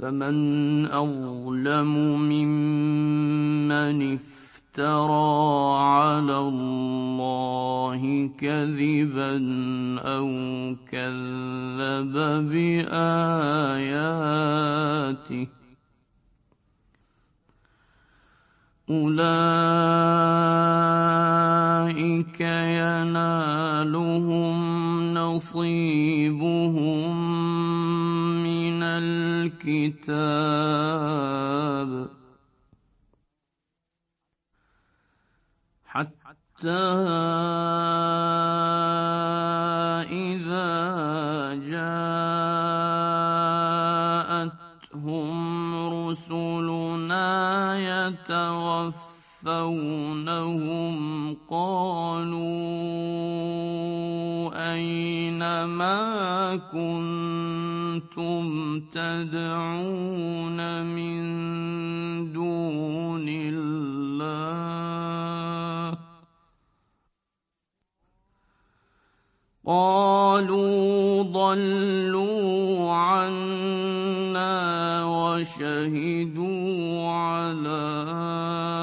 فمن أظلم ممن افترى على الله كذبا أو كذب بآياته أولئك ينالهم نصيبهم من الكتاب حتى إذا جاءتهم رسلنا يتوفونهم قالوا أين ما كنتم تدعون من دون الله قالوا ضلوا عنا وشهدوا على